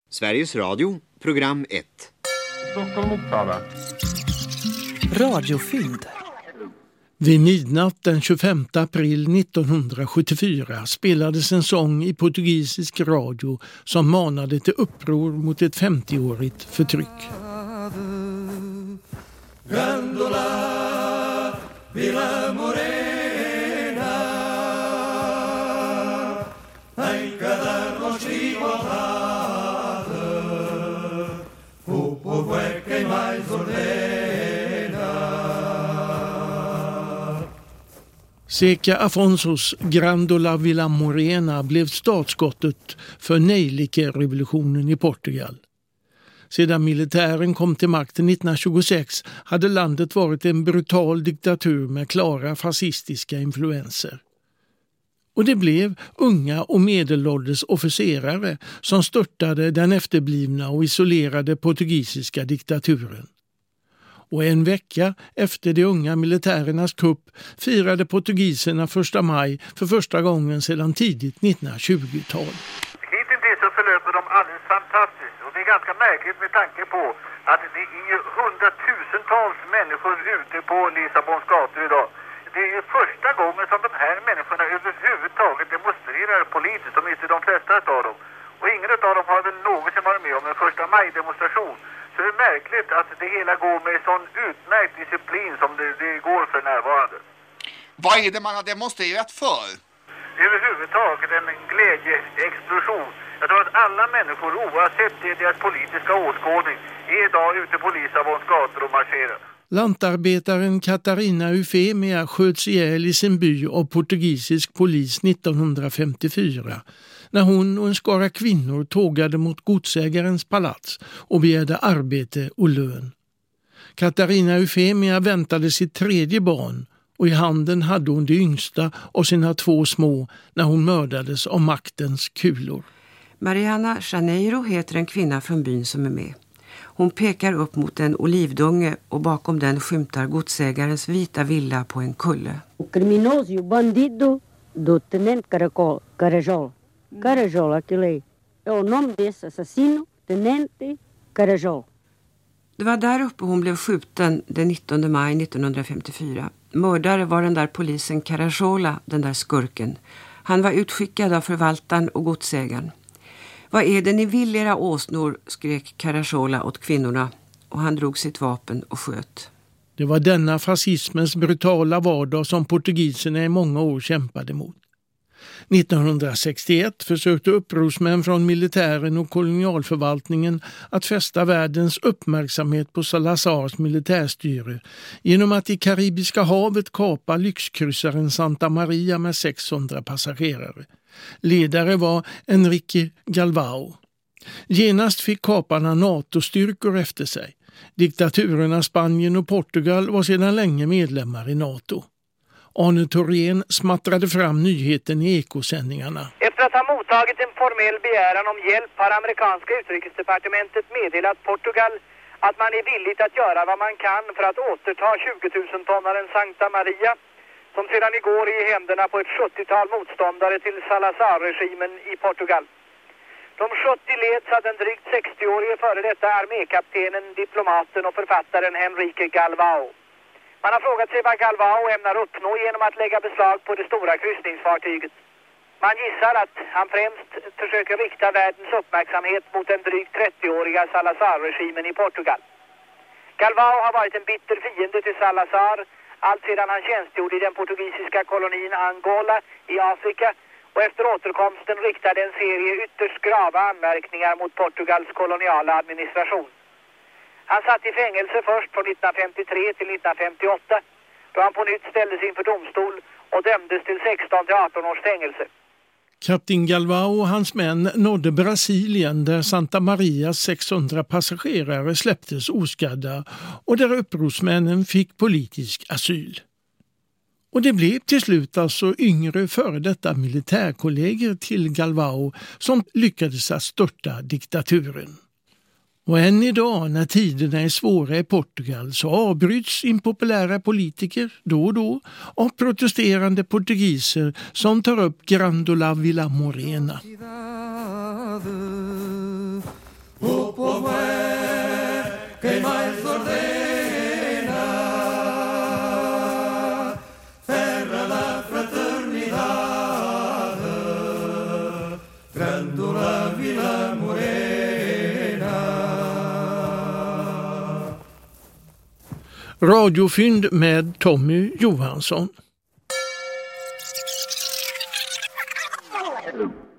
Sveriges Radio, program 1. Stockholm Uppsala. Radiofynd. Vid midnatt den 25 april 1974 spelades en sång i portugisisk radio som manade till uppror mot ett 50-årigt förtryck. Grândola, Vila Morena, em cada nossa igualdade, o povo é quem mais ordena. Zeca Afonsos Grândola Vila Morena blev startskottet för nejlikerevolutionen i Portugal. Sedan militären kom till makten 1926 hade landet varit en brutal diktatur med klara fascistiska influenser. Och det blev unga och medelålders officerare som störtade den efterblivna och isolerade portugisiska diktaturen. Och en vecka efter de unga militärernas kupp firade portugiserna 1 maj för första gången sedan tidigt 1920-tal. Hittills så förlöper de alldeles fantastiskt, och det är ganska märkligt med tanke på att det är ju hundratusentals människor ute på Lissabons gator idag. Det är ju första gången som de här människorna överhuvudtaget demonstrerar politiskt, åtminstone de flesta av dem. Och ingen av dem har väl någonsin varit med om en 1 maj-demonstration. Så det är märkligt att det hela går med sån utmärkt disciplin som det går för närvarande. Vad är det man har demonstrerat för? Överhuvudtaget en glädjeexplosion. Jag tror att alla människor, oavsett deras politiska åskådning, är idag ute på Lissabons gator och marscherar. Lantarbetaren Catarina Eufemia sköts ihjäl i sin by av portugisisk polis 1954 när hon och en skara kvinnor tågade mot godsägarens palats och begärde arbete och lön. Catarina Eufemia väntade sitt 3:e barn och i handen hade hon det yngsta av sina 2 små när hon mördades av maktens kulor. Mariana Janeiro heter en kvinna från byn som är med. Hon pekar upp mot en olivdunge och bakom den skymtar godsägarens vita villa på en kulle. O criminoso e o bandido do Tenente Carajol. Carajol, aquele é o nome desse assassino, Tenente Carajol. Det var där uppe hon blev skjuten den 19 maj 1954. Mördare var den där polisen Carajola, den där skurken. Han var utskickad av förvaltaren och godsägaren. Vad är det ni vill, era åsnor, skrek Carajola åt kvinnorna, och han drog sitt vapen och sköt. Det var denna fascismens brutala vardag som portugiserna i många år kämpade mot. 1961 försökte upprorsmän från militären och kolonialförvaltningen att fästa världens uppmärksamhet på Salazars militärstyre genom att i Karibiska havet kapa lyxkryssaren Santa Maria med 600 passagerare. Ledare var Enrique Galvão. Genast fick kaparna NATO-styrkor efter sig. Diktaturerna Spanien och Portugal var sedan länge medlemmar i NATO. Arne Thorén smattrade fram nyheten i ekosändningarna. Efter att ha mottagit en formell begäran om hjälp har amerikanska utrikesdepartementet meddelat Portugal att man är villig att göra vad man kan för att återta 20 000-tonnaren Santa Maria, som sedan igår är i händerna på ett 70-tal motståndare till Salazar-regimen i Portugal. De 70 leds av den drygt 60-årige före detta armékaptenen, diplomaten och författaren Enrique Galvão. Man har frågat sig vad Galvão ämnar uppnå genom att lägga beslag på det stora kryssningsfartyget. Man gissar att han främst försöker rikta världens uppmärksamhet mot den drygt 30-åriga Salazar-regimen i Portugal. Galvão har varit en bitter fiende till Salazar allt sedan han tjänstgjorde i den portugisiska kolonin Angola i Afrika, och efter återkomsten riktade en serie ytterst grava anmärkningar mot Portugals koloniala administration. Han satt i fängelse först från 1953 till 1958, då han på nytt ställdes inför domstol och dömdes till 16 till 18 års fängelse. Kapten Galvão och hans män nådde Brasilien där Santa Marias 600 passagerare släpptes oskadda och där upprorsmännen fick politisk asyl. Och det blev till slut alltså yngre före detta militärkollegor till Galvão som lyckades att störta diktaturen. Och än idag när tiderna är svåra i Portugal så avbryts impopulära politiker då och då av protesterande portugiser som tar upp Grândola Vila Morena. che mai s'ordena, terra la fraternidade, Grândola Vila Morena. Radiofynd med Tommy Johansson.